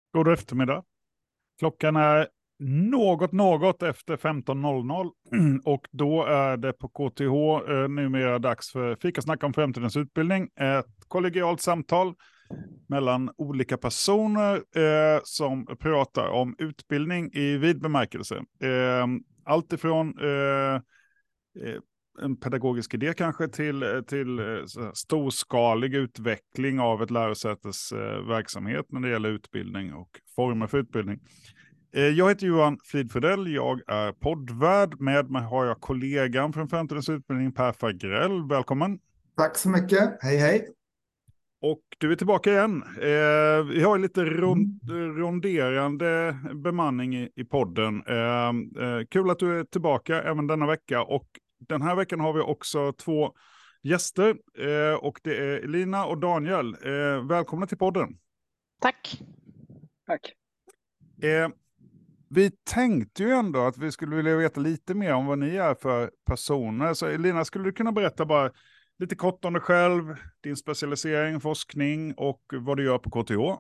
God eftermiddag. Klockan är något efter 15.00 och då är det på KTH numera dags för Fikasnack om framtidens utbildning. Ett kollegialt samtal mellan olika personer som pratar om utbildning i vid bemärkelse. Allt ifrån en pedagogisk idé kanske till så här storskalig utveckling av ett lärosätes verksamhet när det gäller utbildning och former för utbildning. Jag heter Johan Fridfordell, jag är poddvärd. Med mig har jag kollegan från Framtidens utbildning, Per Fagrell. Välkommen. Tack så mycket. Hej, hej. Och du är tillbaka igen. Vi har lite Mm. ronderande bemanning i podden. Kul att du är tillbaka även denna vecka. Och den här veckan har vi också två gäster. Och det är Elina och Daniel. Välkomna till podden. Tack. Tack. Vi tänkte ju ändå att vi skulle vilja veta lite mer om vad ni är för personer. Så Elina, skulle du kunna berätta bara lite kort om dig själv, din specialisering, forskning och vad du gör på KTH?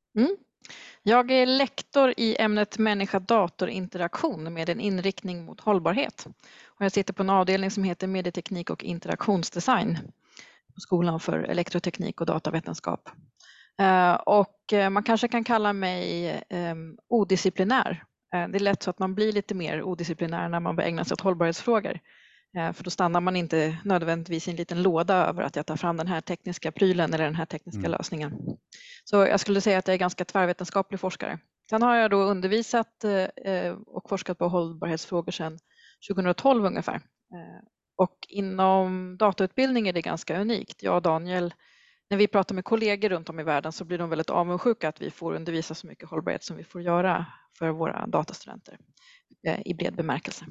Jag är lektor i ämnet människa-dator-interaktion med en inriktning mot hållbarhet. Och jag sitter på en avdelning som heter medieteknik och interaktionsdesign på skolan för elektroteknik och datavetenskap. Och man kanske kan kalla mig odisciplinär. Det är lätt så att man blir lite mer odisciplinär när man börjar ägna sig åt hållbarhetsfrågor. För då stannar man inte nödvändigtvis i en liten låda över att jag tar fram den här tekniska prylen eller den här tekniska lösningen. Så jag skulle säga att jag är ganska tvärvetenskaplig forskare. Sen har jag då undervisat och forskat på hållbarhetsfrågor sedan 2012 ungefär. Och inom datautbildning är det ganska unikt. Jag och Daniel, när vi pratar med kollegor runt om i världen så blir de väldigt avundsjuka att vi får undervisa så mycket hållbarhet som vi får göra för våra datastudenter i bred bemärkelse.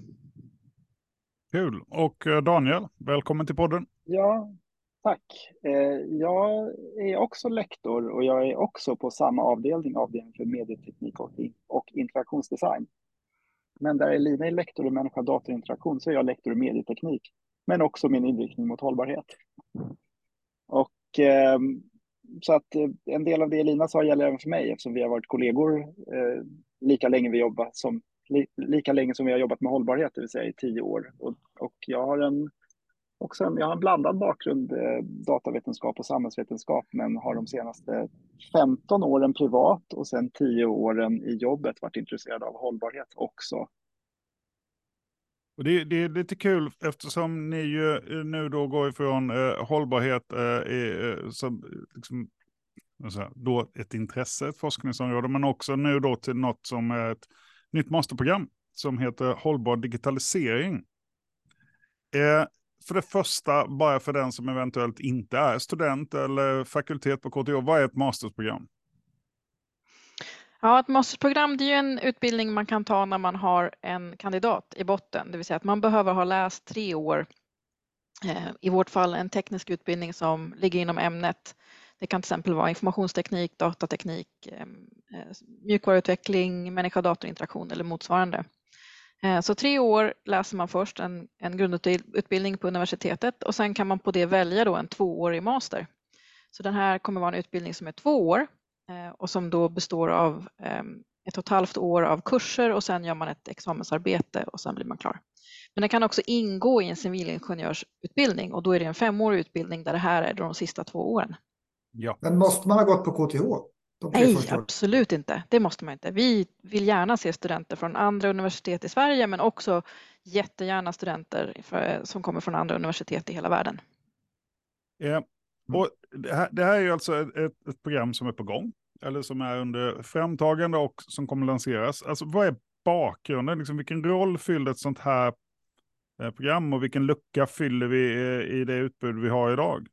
Kul. Och Daniel, välkommen till podden. Ja, tack. Jag är också lektor och jag är också på samma avdelning för medieteknik och interaktionsdesign. Men där Elina är lektor i människa-datorinteraktion så är jag lektor i medieteknik, men också min inriktning mot hållbarhet. Och så att en del av det Elina sa gäller även för mig eftersom vi har varit kollegor lika länge som vi har jobbat med hållbarhet, det vill säga i 10 år. Och jag har en blandad bakgrund, datavetenskap och samhällsvetenskap, men har de senaste 15 åren privat och sen 10 åren i jobbet varit intresserad av hållbarhet också. Och det är lite kul eftersom ni ju nu då går ifrån hållbarhet som liksom, då ett intresse, ett forskningsområde, men också nu då till något som är ett nytt masterprogram som heter Hållbar digitalisering. För det första, bara för den som eventuellt inte är student eller fakultet på KTH, vad är ett mastersprogram? Ja, ett mastersprogram det är ju en utbildning man kan ta när man har en kandidat i botten. Det vill säga att man behöver ha läst 3 år, i vårt fall en teknisk utbildning som ligger inom ämnet. Det kan till exempel vara informationsteknik, datateknik, mjukvaruutveckling, människa-datorinteraktion eller motsvarande. Så 3 år läser man först en grundutbildning på universitetet och sen kan man på det välja då en 2-årig master. Så den här kommer vara en utbildning som är 2 år och som då består av 1,5 år av kurser och sen gör man ett examensarbete och sen blir man klar. Men den kan också ingå i en civilingenjörsutbildning och då är det en 5-årig utbildning där det här är de sista 2 åren. Ja. Men måste man ha gått på KTH? Nej, absolut inte. Det måste man inte. Vi vill gärna se studenter från andra universitet i Sverige men också jättegärna studenter som kommer från andra universitet i hela världen. Och det här är ju alltså ett program som är på gång, eller som är under framtagande och som kommer lanseras. Alltså vad är bakgrunden? Liksom, vilken roll fyller ett sånt här program och vilken lucka fyller vi i det utbud vi har idag?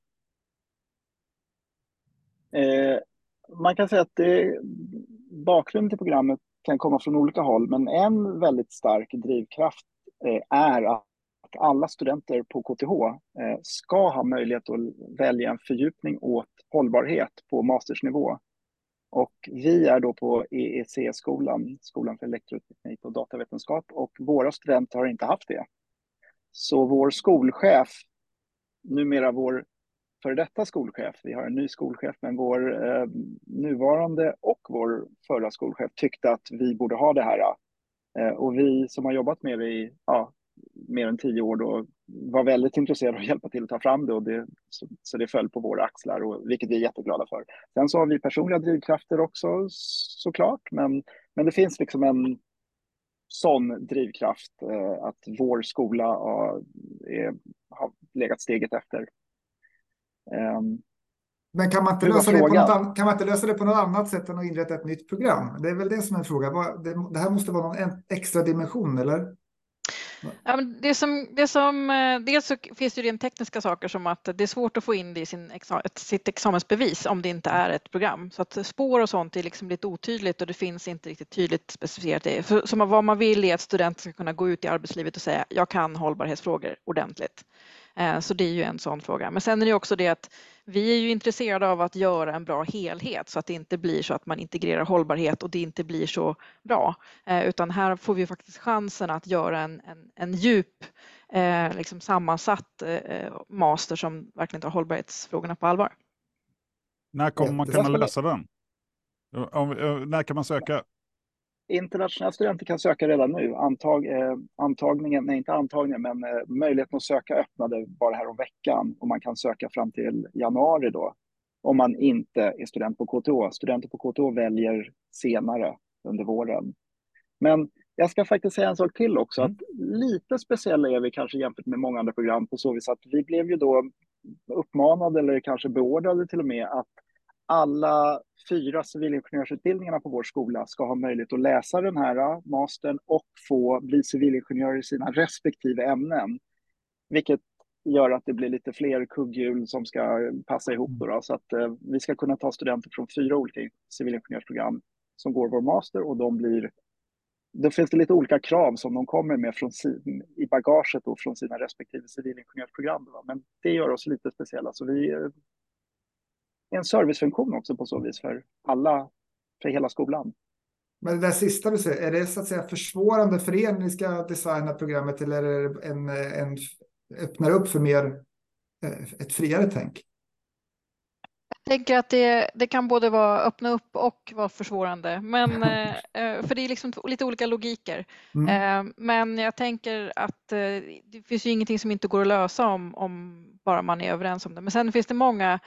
Man kan säga att bakgrunden till programmet kan komma från olika håll, men en väldigt stark drivkraft är att alla studenter på KTH ska ha möjlighet att välja en fördjupning åt hållbarhet på mastersnivå. Och vi är då på EEC-skolan, Skolan för elektroteknik och datavetenskap, och våra studenter har inte haft det. Så vår skolchef, numera vår före detta skolchef. Vi har en ny skolchef, men vår nuvarande och vår förra skolchef tyckte att vi borde ha det här. Och vi som har jobbat med det i mer än 10 år då var väldigt intresserade av att hjälpa till att ta fram det, och så det föll på våra axlar, och vilket vi är jätteglada för. Sen så har vi personliga drivkrafter också såklart, men det finns liksom en sån drivkraft att vår skola har legat steget efter. Men kan man inte lösa det på något annat sätt än att inrätta ett nytt program? Det är väl det som är en fråga. Det här måste vara någon extra dimension, eller? Ja, men dels så finns det ju rent tekniska saker som att det är svårt att få in det i sitt examensbevis om det inte är ett program. Så att spår och sånt är liksom lite otydligt och det finns inte riktigt tydligt specificerat det. Så vad man vill är att studenter ska kunna gå ut i arbetslivet och säga jag kan hållbarhetsfrågor ordentligt. Så det är ju en sån fråga. Men sen är det också det att vi är ju intresserade av att göra en bra helhet så att det inte blir så att man integrerar hållbarhet och det inte blir så bra. Utan här får vi faktiskt chansen att göra en djup liksom sammansatt master som verkligen tar hållbarhetsfrågorna på allvar. När kommer man kunna läsa den? När kan man söka? Internationella studenter kan söka redan nu. Möjligheten att söka öppnade bara här om veckan, och man kan söka fram till januari då, om man inte är student på KTH. Studenter på KTH väljer senare under våren. Men jag ska faktiskt säga en sak till också, att lite speciella är vi kanske jämfört med många andra program på så vis att vi blev ju då uppmanade, eller kanske beordrade till och med, att alla 4 civilingenjörsutbildningarna på vår skola ska ha möjlighet att läsa den här mastern och få bli civilingenjörer i sina respektive ämnen. Vilket gör att det blir lite fler kugghjul som ska passa ihop då. Så att vi ska kunna ta studenter från 4 olika civilingenjörsprogram som går vår master, och då finns det lite olika krav som de kommer med i bagaget då, från sina respektive civilingenjörsprogram. Då. Men det gör oss lite speciella. Så vi en servicefunktion också på så vis för hela skolan. Men det där sista du säger, är det så att säga försvårande för er när ni ska designa programmet, eller är det öppnar upp för mer ett friare tänk? Jag tänker att det kan både vara öppna upp och vara försvårande, men för det är liksom lite olika logiker. Men jag tänker att det finns ju ingenting som inte går att lösa om bara man är överens om det. Men sen finns det många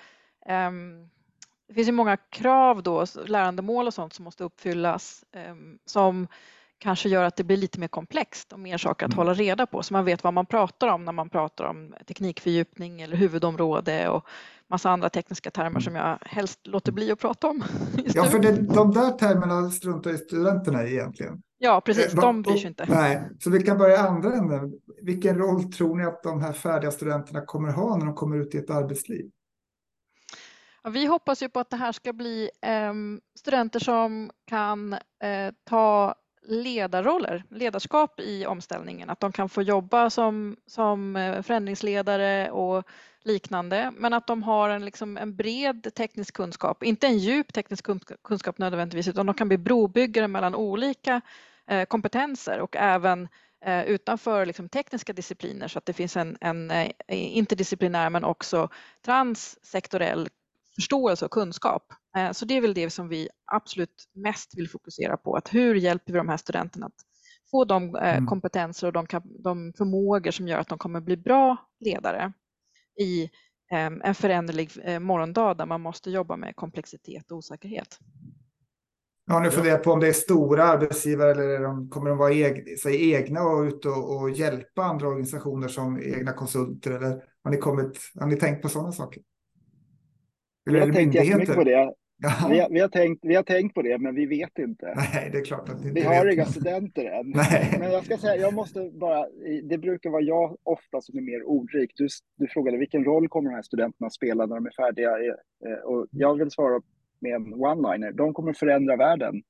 krav då, lärandemål och sånt som måste uppfyllas som kanske gör att det blir lite mer komplext och mer saker att hålla reda på, så man vet vad man pratar om när man pratar om teknikfördjupning eller huvudområde och massa andra tekniska termer som jag helst låter bli att prata om. Ja, för de där termerna struntar i studenterna egentligen. Ja, precis. De bryr sig inte. Nej, så vi kan börja i andra änden. Vilken roll tror ni att de här färdiga studenterna kommer ha när de kommer ut i ett arbetsliv? Ja, vi hoppas ju på att det här ska bli studenter som kan ta ledarskap i omställningen, att de kan få jobba som förändringsledare och liknande, men att de har en bred teknisk kunskap, inte en djup teknisk kunskap nödvändigtvis, utan de kan bli brobyggare mellan olika kompetenser och även utanför tekniska discipliner, så att det finns en interdisciplinär men också transsektorell förståelse och kunskap. Så det är väl det som vi absolut mest vill fokusera på, att hur hjälper vi de här studenterna att få de kompetenser och de förmågor som gör att de kommer bli bra ledare i en föränderlig morgondag där man måste jobba med komplexitet och osäkerhet. Ja, nu funderar jag på om det är stora arbetsgivare eller kommer de vara egna och ut och hjälpa andra organisationer som egna konsulter, eller har ni tänkt på sådana saker? Vi har tänkt jättemycket på det. Ja. Vi har tänkt på det, men vi vet inte. Nej, det är klart att vi har inga studenter än. Nej. Men jag ska säga, det brukar vara jag ofta som är mer ordrik. Du frågade vilken roll kommer de här studenterna spela när de är färdiga? Och jag vill svara med en one-liner. De kommer förändra världen.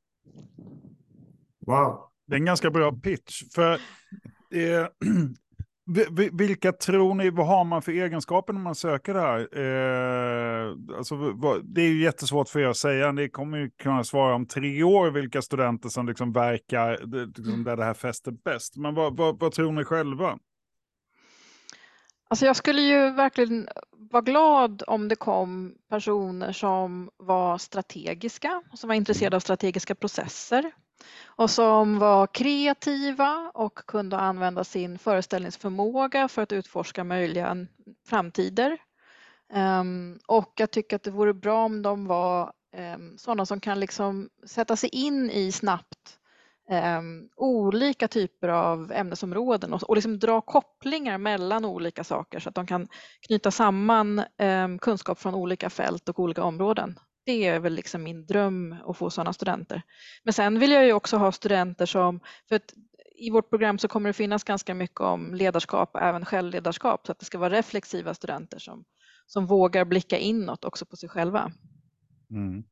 Wow. Det är en ganska bra pitch. För vilka tror ni, vad har man för egenskaper när man söker det här? Det är ju jättesvårt för er att säga. Ni kommer ju kunna svara om 3 år vilka studenter som verkar där det här fäster bäst. Men vad tror ni själva? Alltså jag skulle ju verkligen vara glad om det kom personer som var strategiska, som var intresserade av strategiska processer och som var kreativa och kunde använda sin föreställningsförmåga för att utforska möjliga framtider. Och jag tycker att det vore bra om de var sådana som kan liksom sätta sig in i snabbt olika typer av ämnesområden och liksom dra kopplingar mellan olika saker så att de kan knyta samman kunskap från olika fält och olika områden. Det är väl liksom min dröm att få sådana studenter. Men sen vill jag ju också ha studenter som, för att i vårt program så kommer det finnas ganska mycket om ledarskap och även självledarskap, så att det ska vara reflexiva studenter som vågar blicka inåt också på sig själva. Mm.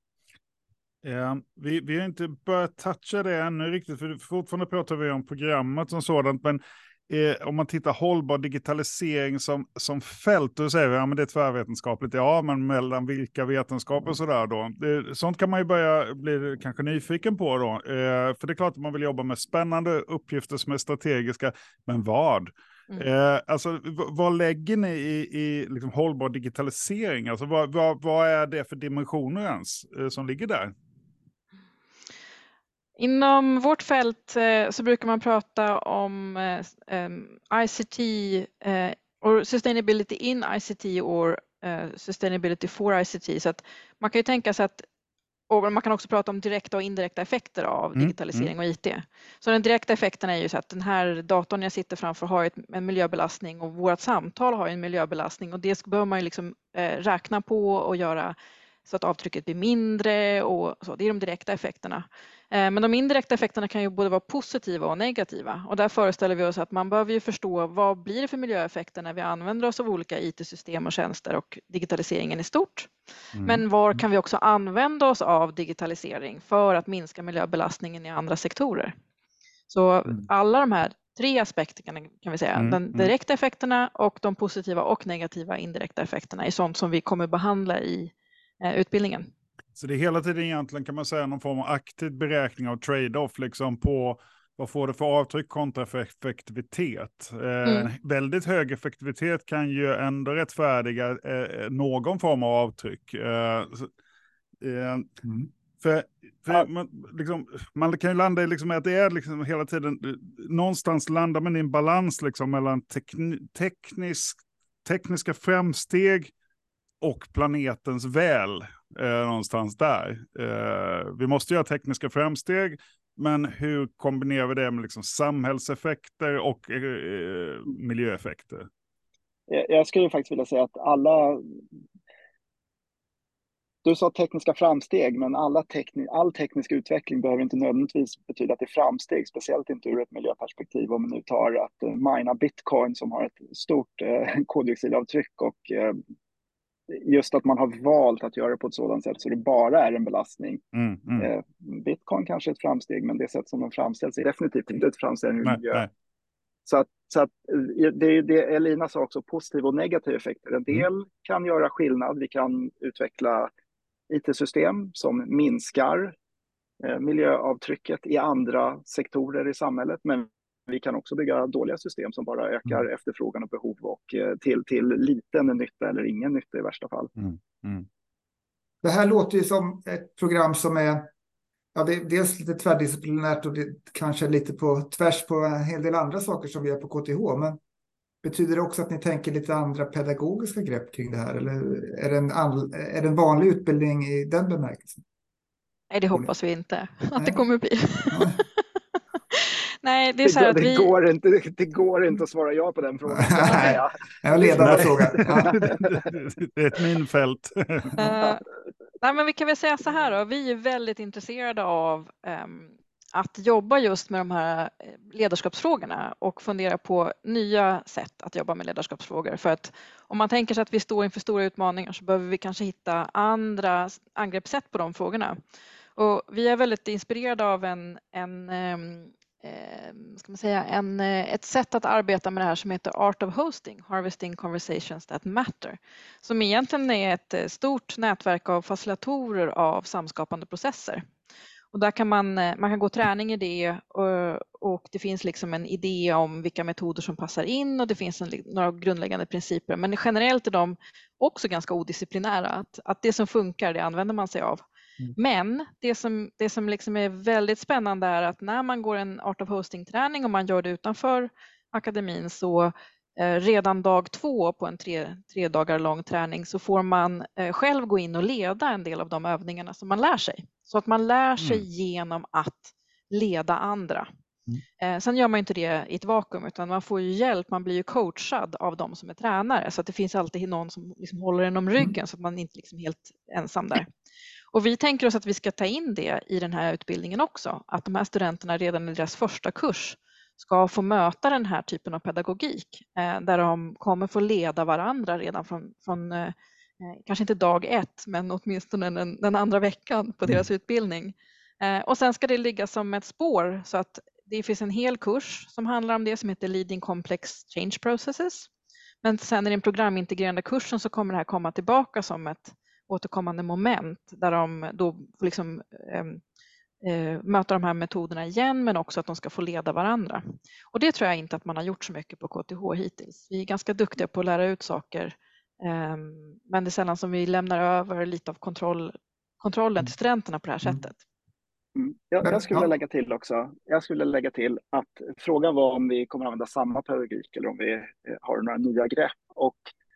Vi har inte börjat toucha det ännu riktigt, för fortfarande pratar vi om programmet som sådant, men om man tittar hållbar digitalisering som fält, då säger vi ja, men det är tvärvetenskapligt, ja, men mellan vilka vetenskaper och sådär då. Sånt kan man ju börja bli kanske nyfiken på då, för det är klart att man vill jobba med spännande uppgifter som är strategiska, men vad? Alltså, vad lägger ni i liksom hållbar digitalisering? Alltså, vad är det för dimensioner ens som ligger där? Inom vårt fält så brukar man prata om ICT or sustainability in ICT or sustainability for ICT. Så att man kan ju tänka sig att, och man kan också prata om direkta och indirekta effekter av digitalisering och IT. Så den direkta effekten är ju så att den här datorn jag sitter framför har en miljöbelastning och vårt samtal har en miljöbelastning, och det behöver man ju liksom räkna på och göra så att avtrycket blir mindre och så. Det är de direkta effekterna. Men de indirekta effekterna kan ju både vara positiva och negativa, och där föreställer vi oss att man behöver ju förstå vad blir det för miljöeffekter när vi använder oss av olika IT-system och tjänster och digitaliseringen i stort. Men var kan vi också använda oss av digitalisering för att minska miljöbelastningen i andra sektorer? Så alla de här 3 aspekterna kan vi säga, de direkta effekterna och de positiva och negativa indirekta effekterna är sånt som vi kommer behandla i utbildningen. Så det är hela tiden egentligen, kan man säga, någon form av aktiv beräkning av trade-off liksom på vad får det för avtryck kontra för effektivitet. Väldigt hög effektivitet kan ju ändå rättfärdiga någon form av avtryck. Man kan ju landa i liksom att det är liksom hela tiden, någonstans landar man i en balans liksom mellan tekniska framsteg och planetens väl, någonstans där. Vi måste göra tekniska framsteg, men hur kombinerar vi det med liksom samhällseffekter och miljöeffekter? Jag skulle faktiskt vilja säga att du sa tekniska framsteg, men all teknisk utveckling behöver inte nödvändigtvis betyda att det är framsteg, speciellt inte ur ett miljöperspektiv. Om vi nu tar att mina bitcoin som har ett stort koldioxidavtryck, och just att man har valt att göra det på ett sådant sätt så det bara är en belastning. Bitcoin kanske är ett framsteg, men det sätt som de framställs är definitivt inte ett framsteg ur miljö. Nej. Så att det Elina sa också, positiva och negativa effekter. En del kan göra skillnad. Vi kan utveckla IT-system som minskar miljöavtrycket i andra sektorer i samhället, men vi kan också bygga dåliga system som bara ökar efterfrågan och behov och till liten nytta eller ingen nytta i värsta fall. Det här låter ju som ett program som är, ja, det är dels lite tvärdisciplinärt och det kanske lite på tvärs på en hel del andra saker som vi gör på KTH, men betyder det också att ni tänker lite andra pedagogiska grepp kring det här, eller är det en vanlig utbildning i den bemärkelsen? Nej, det hoppas vi inte att det kommer bli. Nej, det är så att det går inte att svara ja på den frågan. Nej, jag ledande fråga. Det är ett minfält. Nej, men vi kan väl säga så här då. Vi är väldigt intresserade av att jobba just med de här ledarskapsfrågorna och fundera på nya sätt att jobba med ledarskapsfrågor. För att om man tänker sig att vi står inför stora utmaningar så behöver vi kanske hitta andra angreppssätt på de frågorna. Och vi är väldigt inspirerade av ett sätt att arbeta med det här som heter Art of Hosting, Harvesting Conversations That Matter, som egentligen är ett stort nätverk av facilitatorer av samskapande processer. Och där kan man kan gå träning i det och det finns liksom en idé om vilka metoder som passar in och det finns några grundläggande principer. Men generellt är de också ganska odisciplinära. Att det som funkar, det använder man sig av. Men det som liksom är väldigt spännande är att när man går en Art of Hosting-träning och man gör det utanför akademin, så redan dag 2 på en 3 dagar lång träning så får man själv gå in och leda en del av de övningarna som man lär sig. Så att man lär sig genom att leda andra. Sen gör man inte det i ett vakuum, utan man får ju hjälp, man blir ju coachad av de som är tränare. Så att det finns alltid någon som liksom håller en om ryggen så att man inte liksom är helt ensam där. Och vi tänker oss att vi ska ta in det i den här utbildningen också. Att de här studenterna redan i deras första kurs ska få möta den här typen av pedagogik. Där de kommer få leda varandra redan från kanske inte dag 1, men åtminstone den andra veckan på deras utbildning. Och sen ska det ligga som ett spår så att det finns en hel kurs som handlar om det som heter Leading Complex Change Processes. Men sen i den programintegrerande kursen så kommer det här komma tillbaka som ett återkommande moment där de då får liksom, möta de här metoderna igen, men också att de ska få leda varandra. Och det tror jag inte att man har gjort så mycket på KTH hittills. Vi är ganska duktiga på att lära ut saker, men det är sällan som vi lämnar över lite av kontrollen till studenterna på det här sättet. Jag skulle lägga till också. Jag skulle lägga till att frågan var om vi kommer att använda samma pedagogik eller om vi har några nya grepp. Och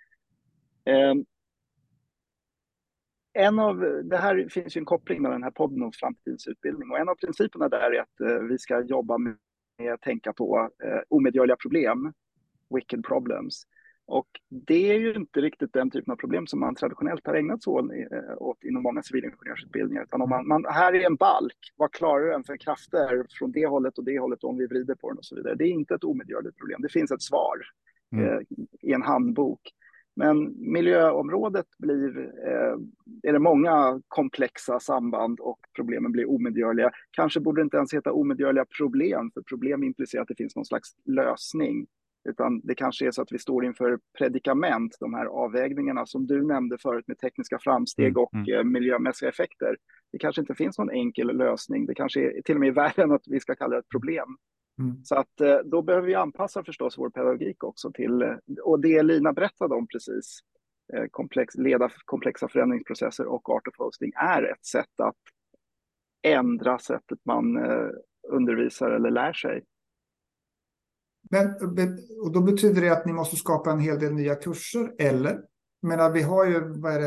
det här finns ju en koppling med den här podden om framtidens utbildning, och en av principerna där är att vi ska jobba med att tänka på omedgörliga problem, wicked problems. Och det är ju inte riktigt den typen av problem som man traditionellt har ägnat sig åt inom många civilingenjörsutbildningar. Utan om man här är en balk, vad klarar den för krafter från det hållet och det hållet om vi vrider på den och så vidare. Det är inte ett omedgörligt problem, det finns ett svar i en handbok. Men miljöområdet är det många komplexa samband och problemen blir omedgörliga. Kanske borde det inte ens heta omedgörliga problem, för problem implicerar att det finns någon slags lösning. Utan det kanske är så att vi står inför predikament, de här avvägningarna som du nämnde förut med tekniska framsteg och miljömässiga effekter. Det kanske inte finns någon enkel lösning. Det kanske är till och med värre än att vi ska kalla det ett problem. Så att då behöver vi anpassa förstås vår pedagogik också till, och det Lina berättade om precis, leda komplexa förändringsprocesser och Art of Hosting är ett sätt att ändra sättet man undervisar eller lär sig. Och då betyder det att ni måste skapa en hel del nya kurser, eller? Jag menar, vi har ju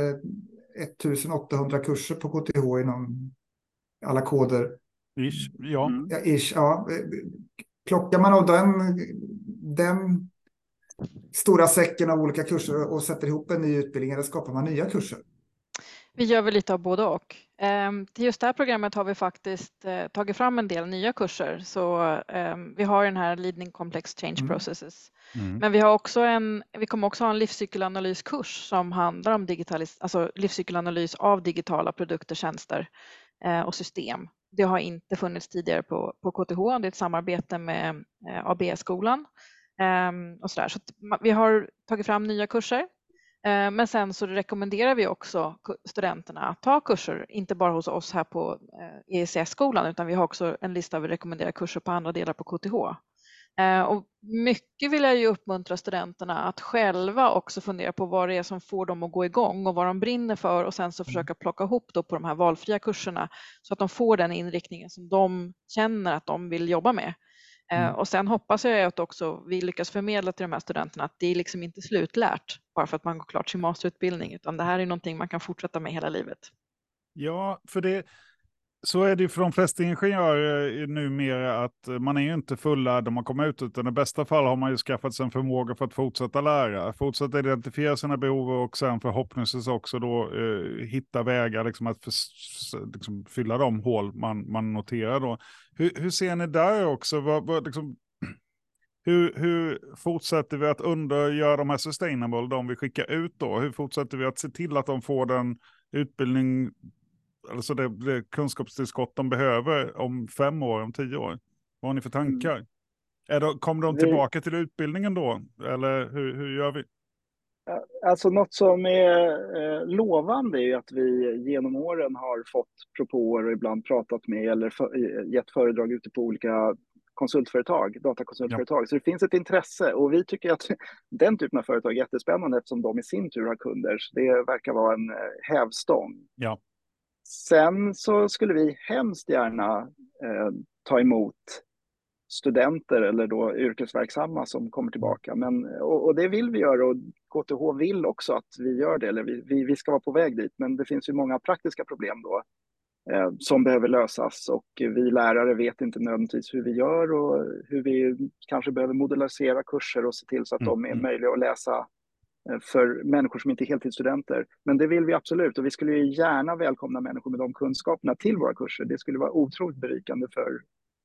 1800 kurser på KTH inom alla koder. Ish, ja. Ja, ish, ja. Plockar man av den stora säcken av olika kurser och sätter ihop en ny utbildning, eller skapar man nya kurser? Vi gör väl lite av både och. Till just det här programmet har vi faktiskt tagit fram en del nya kurser. Så vi har den här Leading Complex Change Processes. Men vi kommer också ha en livscykelanalyskurs som handlar om alltså livscykelanalys av digitala produkter, tjänster och system. Det har inte funnits tidigare på KTH. Det är ett samarbete med ABS-skolan och sådär. Så vi har tagit fram nya kurser. Men sen så rekommenderar vi också studenterna att ta kurser, inte bara hos oss här på ECS-skolan, utan vi har också en lista av rekommenderade kurser på andra delar på KTH. Och mycket vill jag ju uppmuntra studenterna att själva också fundera på vad det är som får dem att gå igång och vad de brinner för, och sen så försöka plocka ihop då på de här valfria kurserna så att de får den inriktningen som de känner att de vill jobba med. Och sen hoppas jag att också vi lyckas förmedla till de här studenterna att det är liksom inte slutlärt bara för att man går klart sin masterutbildning, utan det här är någonting man kan fortsätta med hela livet. Ja, för så är det ju för de flesta ingenjörer numera, att man är ju inte fullärd när man kommer ut, utan i bästa fall har man ju skaffat sig en förmåga för att fortsätta lära, fortsätta identifiera sina behov och sen förhoppningsvis också då hitta vägar liksom att liksom fylla de hål man noterar då. Hur ser ni där också? Hur fortsätter vi att göra de här sustainable, de vi skickar ut då? Hur fortsätter vi att se till att de får den utbildning, alltså det kunskapstillskott de behöver om 5 år, om 10 år? Vad har ni för tankar? Kommer de tillbaka till utbildningen då? Eller hur gör vi? Alltså något som är lovande är ju att vi genom åren har fått propåer och ibland pratat med eller gett föredrag ute på olika konsultföretag, datakonsultföretag. Så det finns ett intresse och vi tycker att den typen av företag är jättespännande eftersom de i sin tur har kunder. Så det verkar vara en hävstång. Ja. Sen så skulle vi hemskt gärna ta emot studenter eller då yrkesverksamma som kommer tillbaka. Och det vill vi göra och KTH vill också att vi gör det, eller vi ska vara på väg dit. Men det finns ju många praktiska problem då som behöver lösas och vi lärare vet inte nödvändigtvis hur vi gör och hur vi kanske behöver modulisera kurser och se till så att de är möjliga att läsa för människor som inte är heltidsstudenter. Men det vill vi absolut och vi skulle ju gärna välkomna människor med de kunskaperna till våra kurser. Det skulle vara otroligt berikande för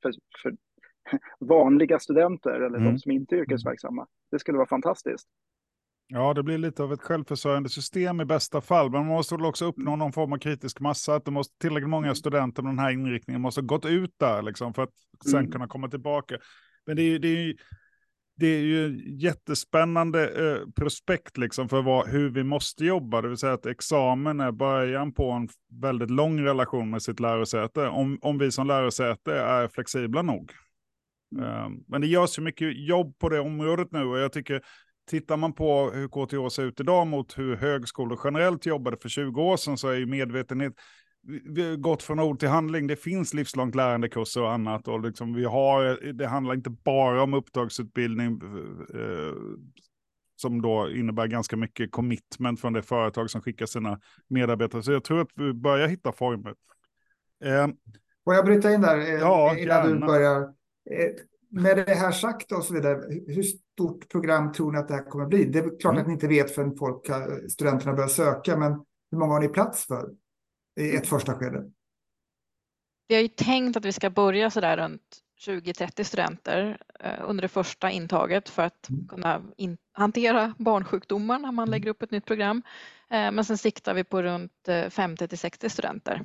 vanliga studenter eller de som inte är yrkesverksamma. Det skulle vara fantastiskt. Ja, det blir lite av ett självförsörjande system i bästa fall. Men man måste också uppnå någon form av kritisk massa. Att det måste tillräckligt många studenter med den här inriktningen måste ha gått ut där liksom, för att sen kunna komma tillbaka. Men det är ju jättespännande prospekt liksom, för hur vi måste jobba. Det vill säga att examen är början på en väldigt lång relation med sitt lärosäte. Om vi som lärosäte är flexibla nog. Men det görs ju mycket jobb på det området nu och jag tycker, tittar man på hur KTH ser ut idag mot hur högskolor generellt jobbade för 20 år sedan så är ju medvetenhet, vi har gått från ord till handling. Det finns livslångt lärandekurser och annat och liksom det handlar inte bara om uppdragsutbildning som då innebär ganska mycket commitment från det företag som skickar sina medarbetare. Så jag tror att vi börjar hitta former. Får jag bryta in där innan gärna. du börjar? Med det här sagt och så vidare, hur stort program tror ni att det här kommer bli? Det är klart att ni inte vet förrän studenterna börjar söka, men hur många har ni plats för i ett första skede? Vi har ju tänkt att vi ska börja så där runt 20-30 studenter under det första intaget för att kunna hantera barnsjukdomar när man lägger upp ett nytt program. Men sen siktar vi på runt 50-60 studenter.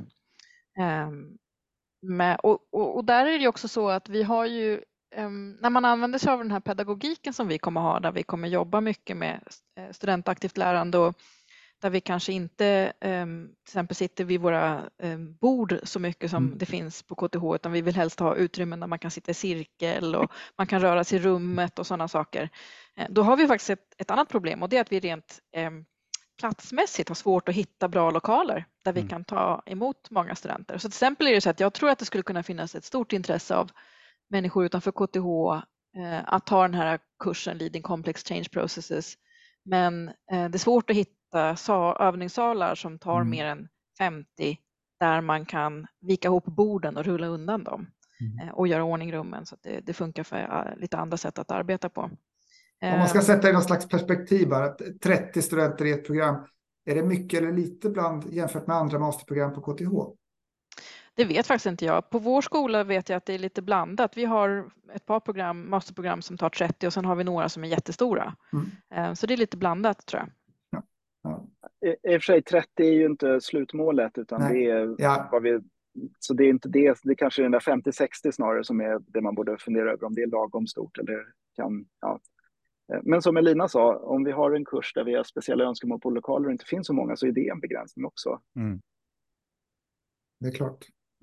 Och där är det ju också så att vi har ju, när man använder sig av den här pedagogiken som vi kommer ha, där vi kommer jobba mycket med studentaktivt lärande och där vi kanske inte till exempel sitter vid våra bord så mycket som det finns på KTH, utan vi vill helst ha utrymmen där man kan sitta i cirkel och man kan röra sig i rummet och sådana saker. Då har vi faktiskt ett annat problem och det är att vi rent platsmässigt har svårt att hitta bra lokaler där vi kan ta emot många studenter. Så till exempel är det så att jag tror att det skulle kunna finnas ett stort intresse av människor utanför KTH att ta den här kursen Leading Complex Change Processes. Men det är svårt att hitta övningssalar som tar mer än 50 där man kan vika ihop borden och rulla undan dem och göra ordning rummen så att det funkar för lite andra sätt att arbeta på. Om man ska sätta i någon slags perspektiv bara, 30 studenter i ett program, är det mycket eller lite jämfört med andra masterprogram på KTH? Det vet faktiskt inte jag. På vår skola vet jag att det är lite blandat. Vi har ett par masterprogram som tar 30 och sen har vi några som är jättestora. Så det är lite blandat tror jag. I och för sig 30 är ju inte slutmålet utan det är vad vi, så det är inte det, det kanske är den där 50-60 snarare som är det man borde fundera över om det är lagom stort eller kan, Men som Elina sa, om vi har en kurs där vi har speciella önskemål på lokaler och inte finns så många så är det en begränsning också. Det är klart.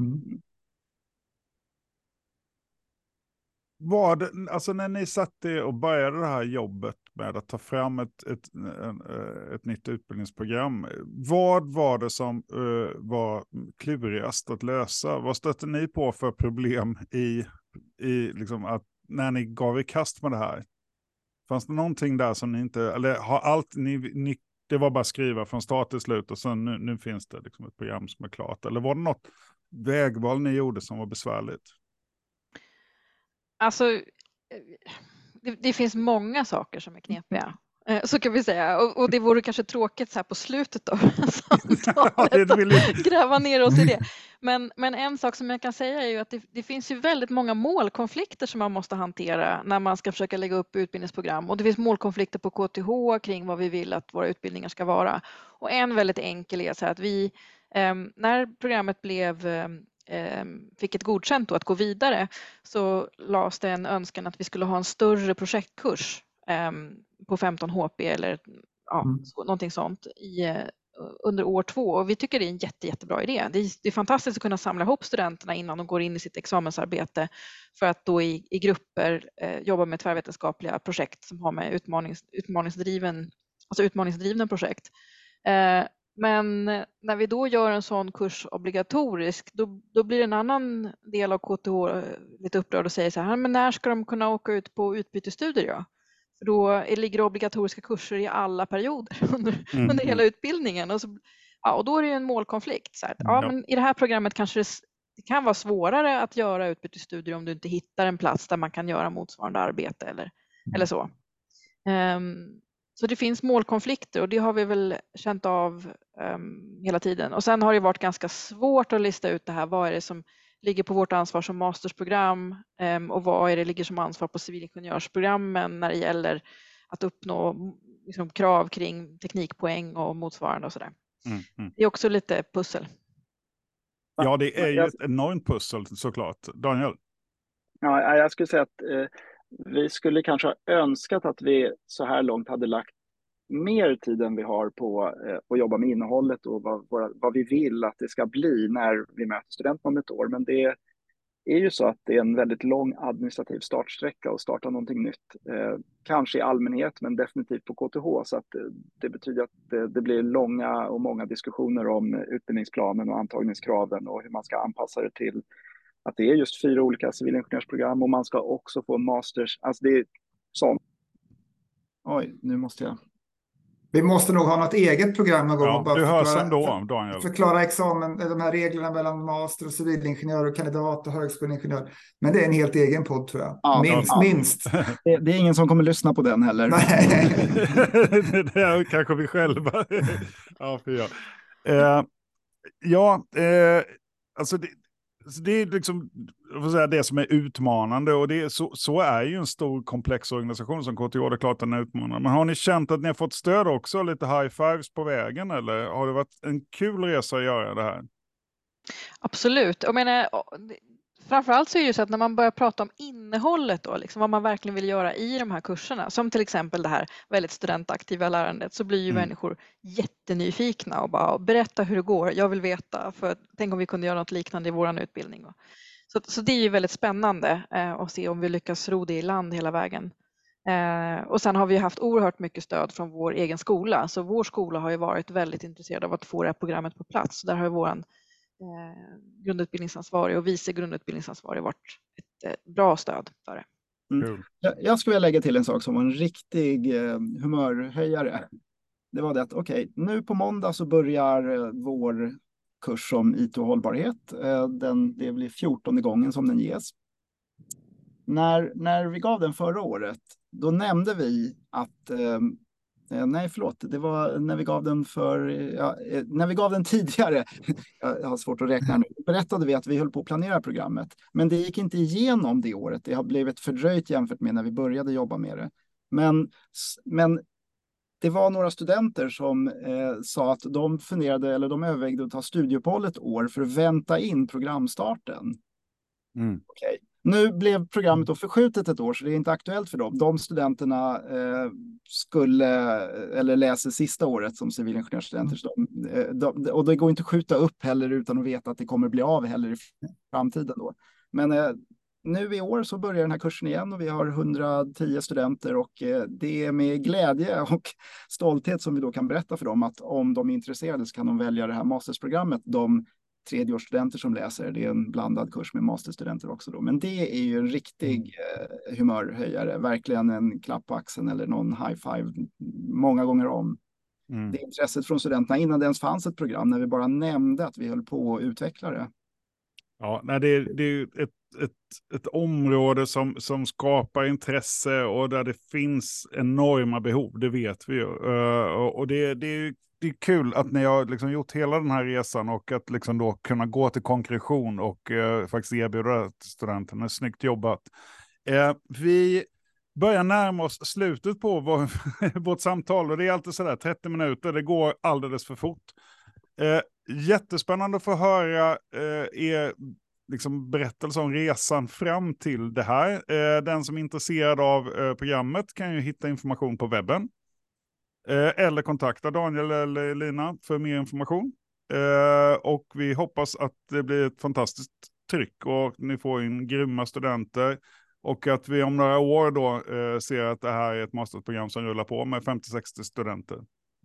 Alltså när ni satte och började det här jobbet med att ta fram ett nytt utbildningsprogram, vad var det som var klurigast att lösa? Vad stötte ni på för problem i liksom att när ni gav i kast med det här? Fanns det någonting där som ni inte, eller har allt det var bara skriva från start till slut och sen nu finns det liksom ett program som är klart? Eller var det något vägval ni gjorde som var besvärligt? Alltså, det finns många saker som är knepiga. Så kan vi säga. Och det vore kanske tråkigt så här på slutet av samtalet att gräva ner oss i det. Men en sak som jag kan säga är ju att det finns ju väldigt många målkonflikter som man måste hantera när man ska försöka lägga upp utbildningsprogram. Och det finns målkonflikter på KTH kring vad vi vill att våra utbildningar ska vara. Och en väldigt enkel är så här att vi, när programmet fick ett godkänt att gå vidare så lades det en önskan att vi skulle ha en större projektkurs på 15 HP eller någonting sånt under år 2, och vi tycker det är en jättebra idé. Det är fantastiskt att kunna samla ihop studenterna innan de går in i sitt examensarbete för att då i grupper jobba med tvärvetenskapliga projekt som har med utmaningsdrivna projekt. Men när vi då gör en sån kurs obligatorisk, då blir en annan del av KTH lite upprörd och säger så här, men när ska de kunna åka ut på utbytesstudier? Ja? För då ligger det obligatoriska kurser i alla perioder under hela utbildningen. Och då är det ju en målkonflikt. Så här, men i det här programmet kanske det kan vara svårare att göra utbytesstudier om du inte hittar en plats där man kan göra motsvarande arbete eller så. Så det finns målkonflikter, och det har vi väl känt av hela tiden. Och sen har det varit ganska svårt att lista ut det här. Vad är det som ligger på vårt ansvar som mastersprogram och vad är det ligger som ansvar på civilingenjörsprogrammen när det gäller att uppnå liksom, krav kring teknikpoäng och motsvarande och sådär. Det är också lite pussel. Ja, det är ju ett enormt pussel såklart. Daniel? Ja, jag skulle säga att vi skulle kanske ha önskat att vi så här långt hade lagt mer tid än vi har på att jobba med innehållet och vad vi vill att det ska bli när vi möter studenter om ett år. Men det är ju så att det är en väldigt lång administrativ startsträcka att starta någonting nytt. Kanske i allmänhet, men definitivt på KTH. Så att det betyder att det blir långa och många diskussioner om utbildningsplanen och antagningskraven och hur man ska anpassa det till att det är just 4 olika civilingenjörsprogram och man ska också få masters. Alltså det är sånt. Oj, nu måste jag. Vi måste nog ha något eget program någon gång. Ja, bara du hörs ändå, Daniel. Förklara examen, de här reglerna mellan master och civilingenjör och kandidat och högskoleingenjör. Men det är en helt egen podd tror jag. Ja, minst. Det är ingen som kommer lyssna på den heller. Nej. Det är kanske vi själva. Alltså det är liksom det som är utmanande, och så är ju en stor komplex organisation som KTH. Det är klart att den är utmanande. Men har ni känt att ni har fått stöd också, lite high fives på vägen, eller har det varit en kul resa att göra det här? Absolut. Jag menar, framförallt så är det så att när man börjar prata om innehållet då, liksom vad man verkligen vill göra i de här kurserna, som till exempel det här väldigt studentaktiva lärandet, så blir ju människor jättenyfikna och bara berätta hur det går. Jag vill veta, för tänk om vi kunde göra något liknande i våran utbildning. Så det är ju väldigt spännande att se om vi lyckas ro det i land hela vägen. Och sen har vi haft oerhört mycket stöd från vår egen skola. Så vår skola har ju varit väldigt intresserad av att få det här programmet på plats. Där har ju våran grundutbildningsansvarig och vice grundutbildningsansvarig varit ett bra stöd för det. Jag skulle vilja lägga till en sak som var en riktig humörhöjare. Det var det att nu på måndag så börjar vår kurs om IT och hållbarhet. Det blir 14:e gången som den ges. När vi gav den förra året, då nämnde vi att det var när vi gav den när vi gav den tidigare, jag har svårt att räkna nu, berättade vi att vi höll på att planera programmet. Men det gick inte igenom det året, det har blivit fördröjt jämfört med när vi började jobba med det. Men det var några studenter som sa att de funderade, eller de övervägde att ta studieuppehåll ett år för att vänta in programstarten. Okej. Nu blev programmet då förskjutet ett år, så det är inte aktuellt för dem. De studenterna läser sista året som civilingenjörsstudenter. Och det går inte att skjuta upp heller utan att veta att det kommer bli av heller i framtiden då. Men nu i år så börjar den här kursen igen och vi har 110 studenter, och det är med glädje och stolthet som vi då kan berätta för dem att om de är intresserade så kan de välja det här mastersprogrammet. De tredjeårsstudenter som läser, det är en blandad kurs med masterstudenter också då. Men det är ju en riktig humörhöjare, verkligen en klapp på axeln eller någon high five många gånger om. Det intresset från studenterna innan det ens fanns ett program, när vi bara nämnde att vi höll på att utveckla det. Ja, det är ju ett område som skapar intresse och där det finns enorma behov, det vet vi ju. Och det är kul att ni har liksom gjort hela den här resan och att liksom då kunna gå till konkretion och faktiskt erbjuda studenterna. Snyggt jobbat. Vi börjar närma oss slutet på vårt samtal, och det är alltid sådär 30 minuter, det går alldeles för fort. Jättespännande att få höra er liksom berättelse om resan fram till det här. Den som är intresserad av programmet kan ju hitta information på webben. Eller kontakta Daniel eller Lina för mer information. Och vi hoppas att det blir ett fantastiskt tryck och ni får in grymma studenter. Och att vi om några år då ser att det här är ett masterprogram som rullar på med 50-60 studenter.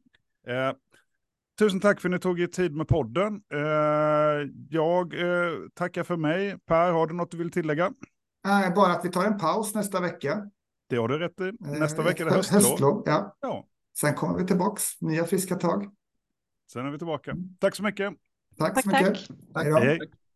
Tusen tack för att ni tog er tid med podden. Jag tackar för mig. Per, har du något du vill tillägga? Nej, bara att vi tar en paus nästa vecka. Det har du rätt i. Nästa vecka är det höstlov. Ja. Ja. Sen kommer vi tillbaka. Nya friska tag. Sen är vi tillbaka. Tack så mycket. Tack så mycket. Tack. Hej då. Hej.